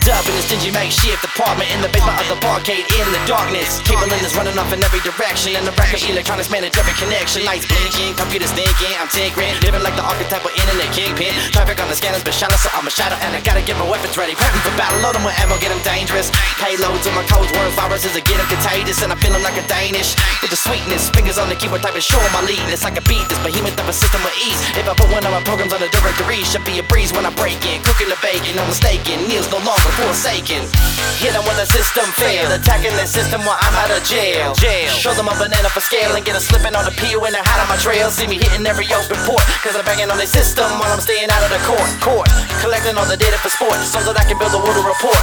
up in a stingy makeshift apartment in the basement of the barcade in the darkness. Cabling is running off in every direction, and the rack of electronics manage every connection. Lights blinking, computers thinking, I'm tinkering, living like the archetype of internet kingpin. Traffic on the scanners been shallow, so I'm a shadow, and I gotta get my weapons ready. Prepping for battle, load them with ammo, get them dangerous. Payloads on my codes, words, viruses, I get them contagious, and I'm feeling like a Danish. With the sweetness, fingers on the keyboard, typing show my lead. It's like a beat, this behemoth of a system with ease. If I put one of my programs on the directory, should be a breeze when I break in. Cooking the bacon, no mistaken, Neil's no longer forsaken. Hit them when the system failed, attacking the system while I'm out of jail. Show them a banana for scale and get a slipping on the peel when they're hot on my trail. See me hitting every open port, cause I'm banging on their system while I'm staying out of the court. Collecting all the data for sport, so that I can build a water report.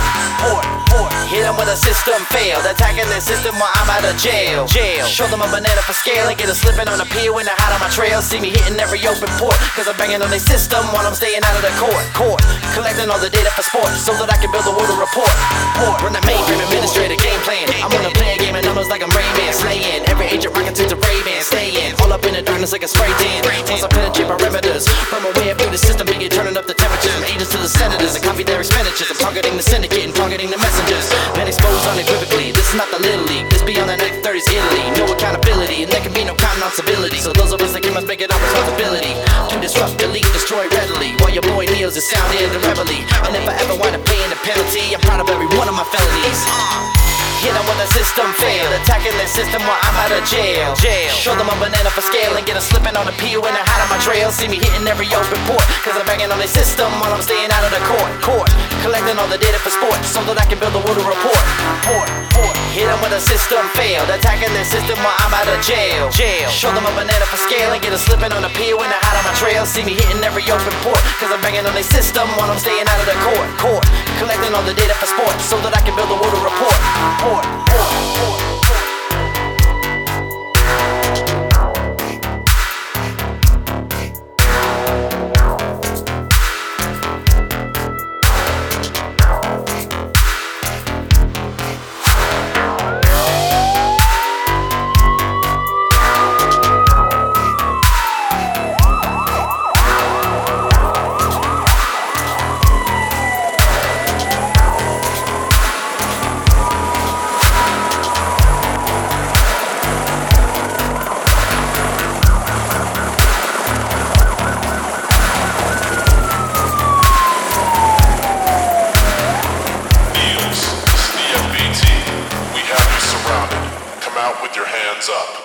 Hit them when the system failed, attacking the system while I'm out of jail. Show them a banana for scale and get a slipping on the peel when they're hot on my trail. See me hitting every open port, cause I'm banging on their system while I'm staying out of the court. Collecting all the data for sport, so that I can build a water report. Run the mainframe, administrator, game plan. I'm gonna play a game of numbers like I'm Rayman, slaying every agent rocking to the Ray-Ban, staying all up in the darkness like a spray tan. Once I penetrate perimeters, from my way up through the system, begin turning up the temperature. From agents to the senators, I copy their expenditures. I'm targeting the syndicate and targeting the messengers. Man exposed unequivocally, this is not the Little League. This beyond the 1930s Italy. No accountability, and there can be no counting on civility. So those of us that can must make it our responsibility to disrupt, delete, destroy readily. While your boy Neil's is sounding the reveille. And if I ever wind up paying the penalty, I'm proud of every one of my felonies. Hit them when the system failed, attacking the system while I'm out of jail. Show them a banana for scale and get a slipping on the peel when they're hot on my trail. See me hitting every open port, cause I'm banging on their system while I'm staying out of the court. Collecting all the data for sport, so that I can build a water report. Hit them when the system failed, attacking the system while I'm out of jail. Show them a banana for scale and get a slipping on the peel when they're hot on my trail. See me hitting every open port, cause I'm banging on their system while I'm staying out of the court. Collecting all the data for sport, so that I can build a water report. With your hands up.